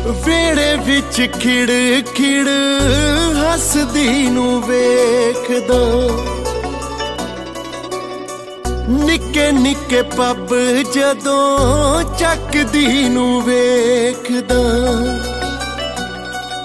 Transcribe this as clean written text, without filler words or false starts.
ਵੇੜੇ ਵਿੱਚ ਖਿੜ ਖਿੜ ਹੱਸਦੀ ਨੂੰ ਵੇਖਦਾ। ਨਿੱਕੇ ਨਿੱਕੇ ਪੱਬ ਜਦੋਂ ਚੱਕਦੀ ਨੂੰ ਵੇਖਦਾ।